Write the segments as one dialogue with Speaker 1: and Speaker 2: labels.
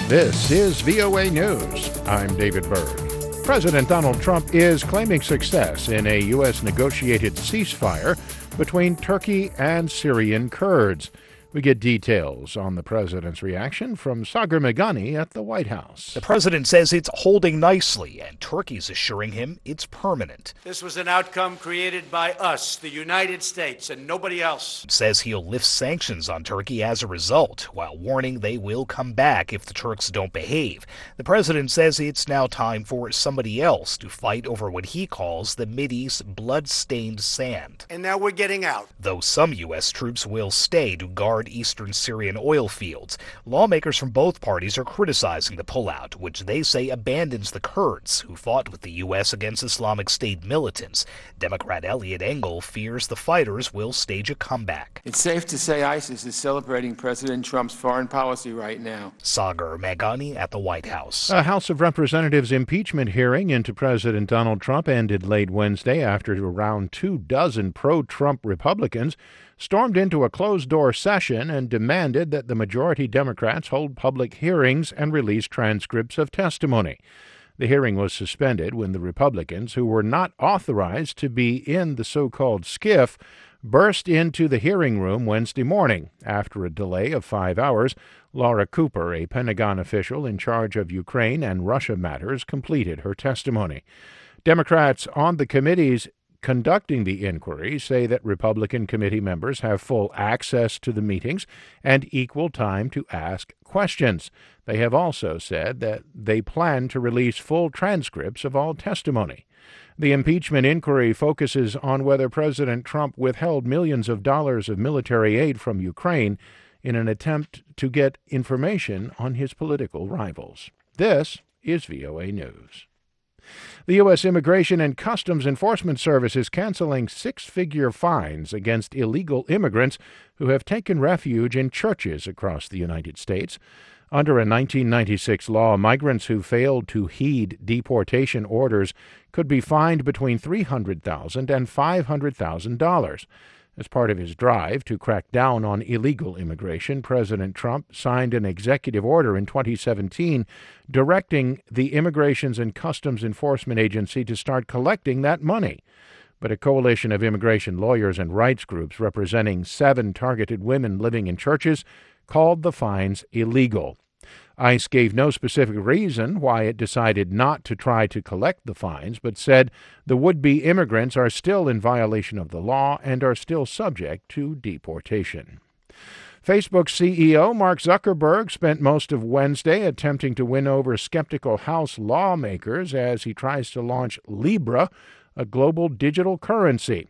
Speaker 1: This is VOA News. I'm David Byrd. President Donald Trump is claiming success in a U.S. negotiated ceasefire between Turkey and Syrian Kurds. We get details on the president's reaction from Sagar Meghani at the White House.
Speaker 2: The president says it's holding nicely, and Turkey's assuring him it's permanent.
Speaker 3: This was an outcome created by us, the United States, and nobody else.
Speaker 2: Says he'll lift sanctions on Turkey as a result, while warning they will come back if the Turks don't behave. The president says it's now time for somebody else to fight over what he calls the Mideast's blood-stained sand.
Speaker 3: And now we're getting out.
Speaker 2: Though some U.S. troops will stay to guard eastern Syrian oil fields, lawmakers from both parties are criticizing the pullout, which they say abandons the Kurds, who fought with the U.S. against Islamic State militants. Democrat Eliot Engel fears the fighters will stage a comeback.
Speaker 4: It's safe to say ISIS is celebrating President Trump's foreign policy right now.
Speaker 2: Sagar Meghani at the White House.
Speaker 1: A House of Representatives impeachment hearing into President Donald Trump ended late Wednesday after around 24 pro-Trump Republicans stormed into a closed-door session and demanded that the majority Democrats hold public hearings and release transcripts of testimony. The hearing was suspended when the Republicans, who were not authorized to be in the so-called SCIF, burst into the hearing room Wednesday morning. After a delay of 5 hours, Laura Cooper, a Pentagon official in charge of Ukraine and Russia matters, completed her testimony. Democrats on the committees conducting the inquiry say that Republican committee members have full access to the meetings and equal time to ask questions. They have also said that they plan to release full transcripts of all testimony. The impeachment inquiry focuses on whether President Trump withheld millions of dollars of military aid from Ukraine in an attempt to get information on his political rivals. This is VOA News. The U.S. Immigration and Customs Enforcement Service is canceling six-figure fines against illegal immigrants who have taken refuge in churches across the United States. Under a 1996 law, migrants who failed to heed deportation orders could be fined between $300,000 and $500,000. As part of his drive to crack down on illegal immigration, President Trump signed an executive order in 2017 directing the Immigration and Customs Enforcement Agency to start collecting that money. But a coalition of immigration lawyers and rights groups representing 7 targeted women living in churches called the fines illegal. ICE gave no specific reason why it decided not to try to collect the fines, but said the would-be immigrants are still in violation of the law and are still subject to deportation. Facebook CEO Mark Zuckerberg spent most of Wednesday attempting to win over skeptical House lawmakers as he tries to launch Libra, a global digital currency.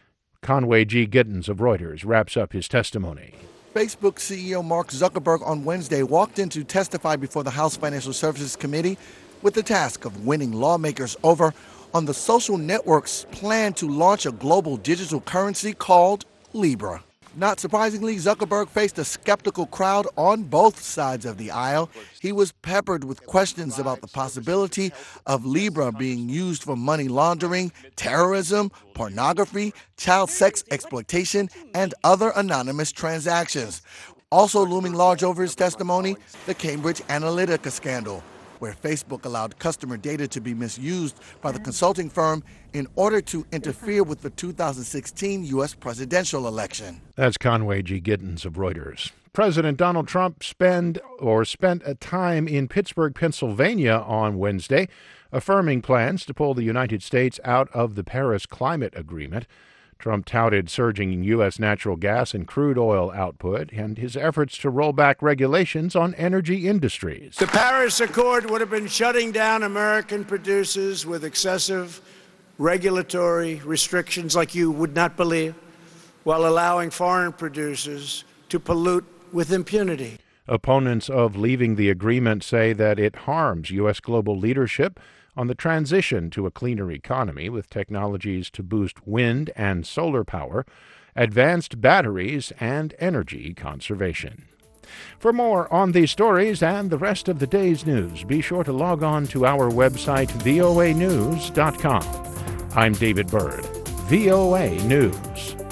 Speaker 1: Conway G. Gittins of Reuters wraps up his testimony.
Speaker 5: Facebook CEO Mark Zuckerberg on Wednesday walked in to testify before the House Financial Services Committee with the task of winning lawmakers over on the social network's plan to launch a global digital currency called Libra. Not surprisingly, Zuckerberg faced a skeptical crowd on both sides of the aisle. He was peppered with questions about the possibility of Libra being used for money laundering, terrorism, pornography, child sex exploitation, and other anonymous transactions. Also looming large over his testimony, the Cambridge Analytica scandal, where Facebook allowed customer data to be misused by the consulting firm in order to interfere with the 2016 U.S. presidential election.
Speaker 1: That's Conway G. Gittins of Reuters. President Donald Trump spent a time in Pittsburgh, Pennsylvania on Wednesday, affirming plans to pull the United States out of the Paris Climate Agreement. Trump touted surging U.S. natural gas and crude oil output and his efforts to roll back regulations on energy industries.
Speaker 3: The Paris Accord would have been shutting down American producers with excessive regulatory restrictions like you would not believe, while allowing foreign producers to pollute with impunity.
Speaker 1: Opponents of leaving the agreement say that it harms U.S. global leadership on the transition to a cleaner economy with technologies to boost wind and solar power, advanced batteries, and energy conservation. For more on these stories and the rest of the day's news, be sure to log on to our website, voanews.com. I'm David Byrd, VOA News.